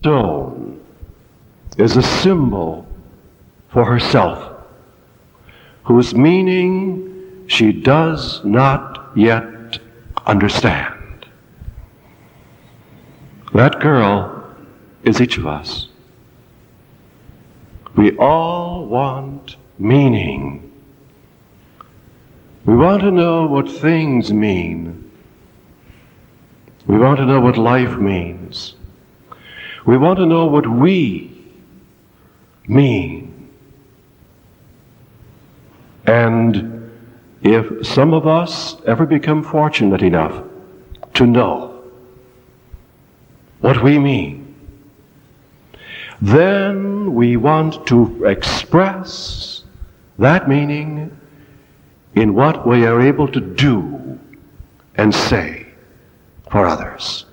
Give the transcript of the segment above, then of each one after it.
stone is a symbol for herself, whose meaning she does not yet understand. That girl is each of us. We all want meaning. We want to know what things mean. We want to know what life means. We want to know what we mean. And if some of us ever become fortunate enough to know what we mean, then we want to express that meaning in what we are able to do and say for others.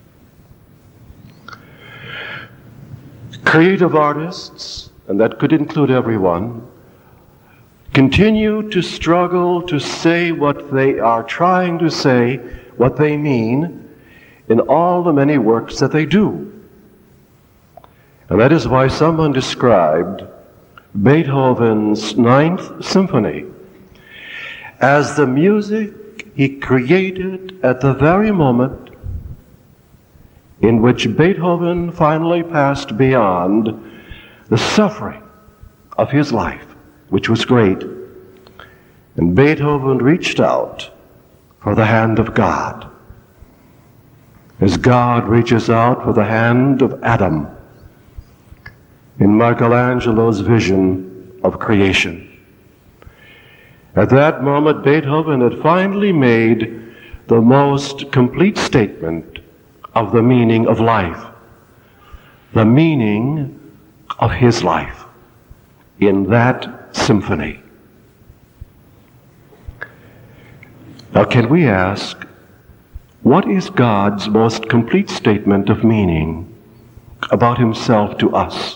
Creative artists, and that could include everyone, continue to struggle to say what they are trying to say, what they mean, in all the many works that they do. And that is why someone described Beethoven's Ninth Symphony as the music he created at the very moment in which Beethoven finally passed beyond the suffering of his life, which was great. And Beethoven reached out for the hand of God, as God reaches out for the hand of Adam in Michelangelo's vision of creation. At that moment, Beethoven had finally made the most complete statement of the meaning of life, the meaning of his life in that symphony. Now, can we ask, what is God's most complete statement of meaning about himself to us?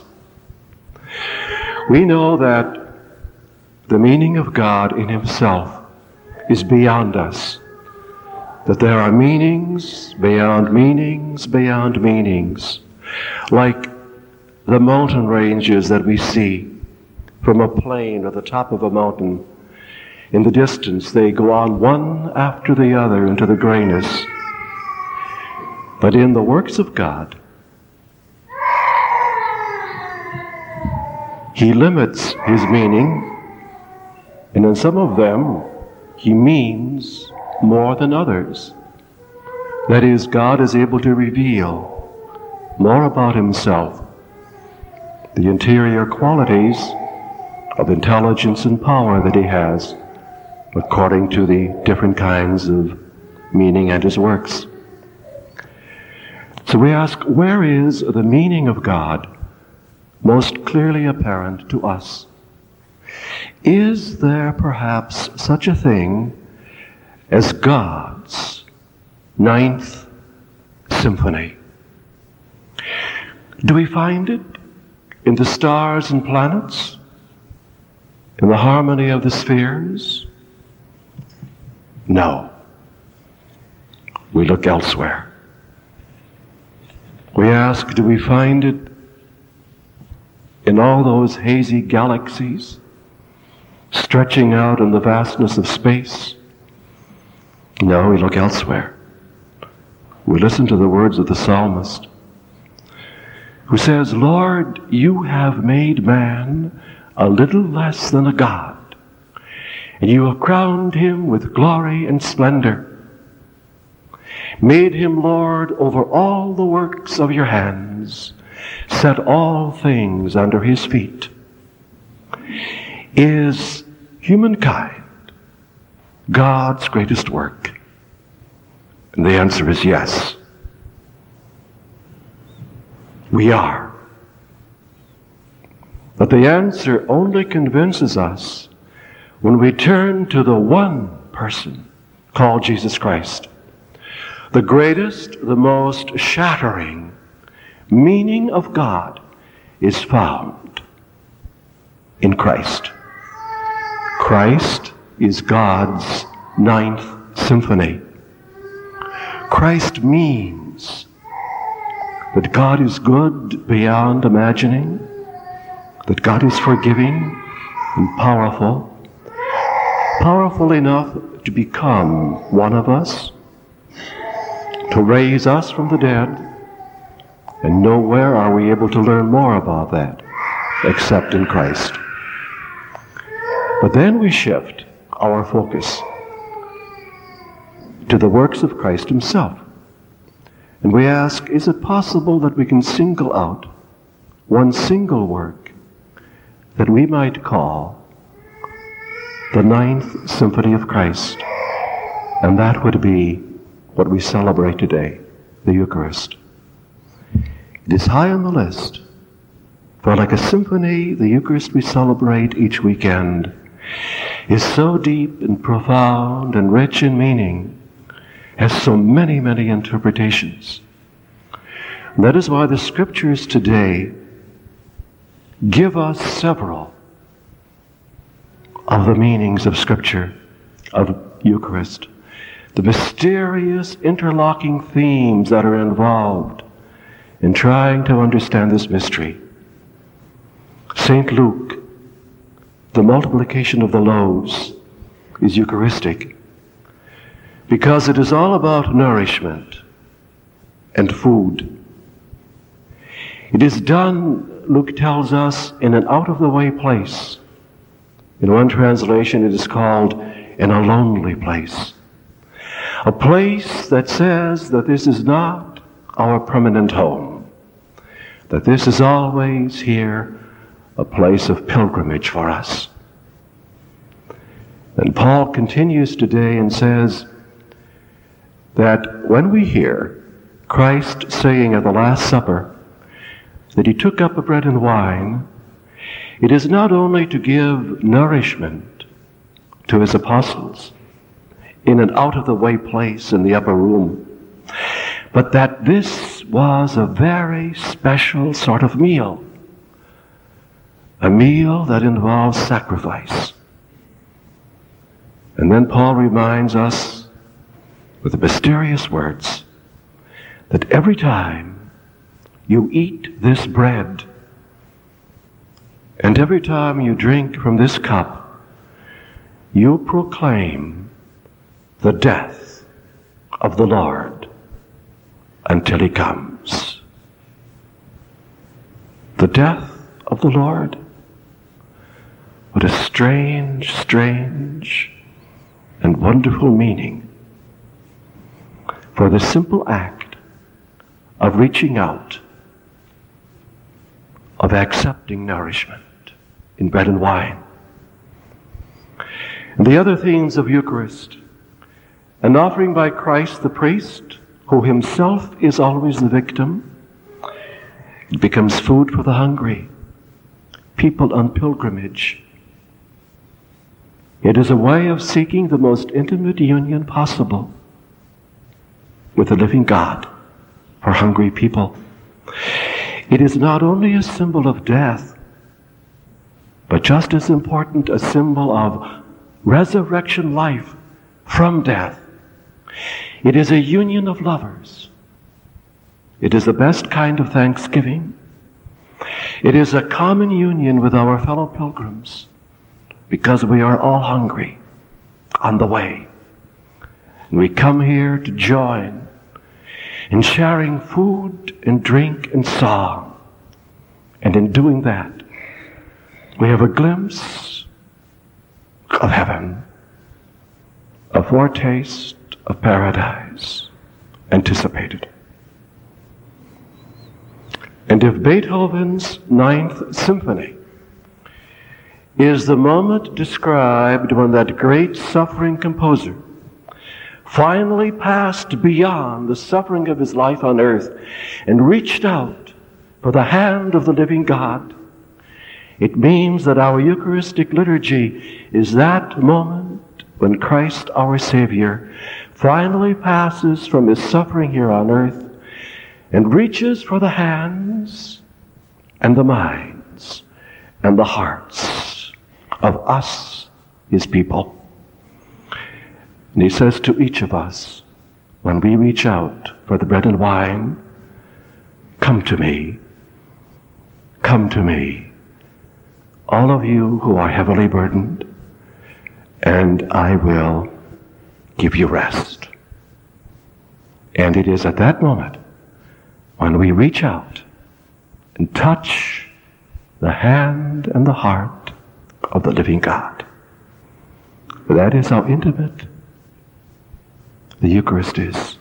We know that the meaning of God in himself is beyond us, that there are meanings beyond meanings beyond meanings, like the mountain ranges that we see from a plain at the top of a mountain. In the distance, they go on one after the other into the grayness. But in the works of God, he limits his meaning, and in some of them, he means more than others. That is, God is able to reveal more about himself, the interior qualities of intelligence and power that he has, according to the different kinds of meaning and his works. So we ask, where is the meaning of God most clearly apparent to us? Is there perhaps such a thing as God's Ninth Symphony? Do we find it in the stars and planets, in the harmony of the spheres? No. We look elsewhere. We ask, do we find it in all those hazy galaxies stretching out in the vastness of space? No, we look elsewhere. We listen to the words of the psalmist, who says, Lord, you have made man a little less than a god, and you have crowned him with glory and splendor, made him Lord over all the works of your hands, set all things under his feet. Is humankind God's greatest work? And the answer is yes. We are. But the answer only convinces us when we turn to the one person called Jesus Christ. The greatest, the most shattering meaning of God is found in Christ. Christ is God's Ninth Symphony. Christ means that God is good beyond imagining, that God is forgiving and powerful enough to become one of us, to raise us from the dead, and nowhere are we able to learn more about that except in Christ. But then we shift our focus to the works of Christ himself. And we ask, is it possible that we can single out one single work that we might call the Ninth Symphony of Christ? And that would be what we celebrate today, the Eucharist. It is high on the list, for like a symphony, the Eucharist we celebrate each weekend is so deep and profound and rich in meaning, has so many, many interpretations. And that is why the Scriptures today give us several of the meanings of Scripture, of Eucharist, the mysterious interlocking themes that are involved in trying to understand this mystery. St. Luke, the multiplication of the loaves is Eucharistic because it is all about nourishment and food. It is done, Luke tells us, in an out-of-the-way place. In one translation, it is called in a lonely place. A place that says that this is not our permanent home, that this is always here a place of pilgrimage for us. And Paul continues today and says that when we hear Christ saying at the Last Supper that he took up a bread and wine, it is not only to give nourishment to his apostles in an out-of-the-way place in the upper room, but that this was a very special sort of meal, a meal that involves sacrifice. And then Paul reminds us with the mysterious words that every time you eat this bread and every time you drink from this cup, you proclaim the death of the Lord until he comes. The death of the Lord? What a strange, strange and wonderful meaning for the simple act of reaching out, of accepting nourishment in bread and wine. And the other themes of Eucharist, an offering by Christ the priest, who himself is always the victim. It becomes food for the hungry, people on pilgrimage. It is a way of seeking the most intimate union possible with the living God for hungry people. It is not only a symbol of death, but just as important, a symbol of resurrection life from death. It is a union of lovers. It is the best kind of thanksgiving. It is a common union with our fellow pilgrims because we are all hungry on the way. And we come here to join in sharing food and drink and song. And in doing that, we have a glimpse of heaven, a foretaste of paradise anticipated. And if Beethoven's Ninth Symphony is the moment described when that great suffering composer finally passed beyond the suffering of his life on earth and reached out for the hand of the living God, it means that our Eucharistic liturgy is that moment when Christ our Savior finally passes from his suffering here on earth and reaches for the hands and the minds and the hearts of us, his people. And he says to each of us, when we reach out for the bread and wine, Come to me. Come to me, all of you who are heavily burdened, and I will give you rest. And it is at that moment when we reach out and touch the hand and the heart of the living God. That is how intimate the Eucharist is.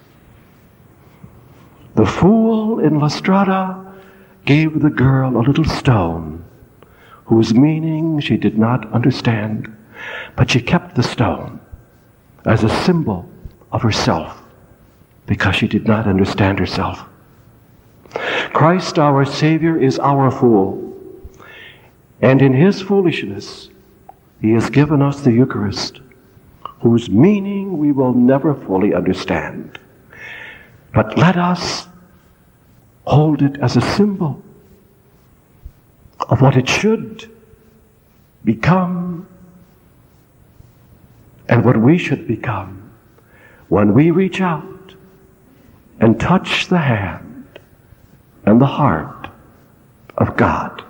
The fool in Lystrata gave the girl a little stone whose meaning she did not understand, but she kept the stone as a symbol of herself because she did not understand herself. Christ our Savior is our fool, and in his foolishness he has given us the Eucharist, whose meaning we will never fully understand. But let us hold it as a symbol of what it should become and what we should become when we reach out and touch the hand and the heart of God.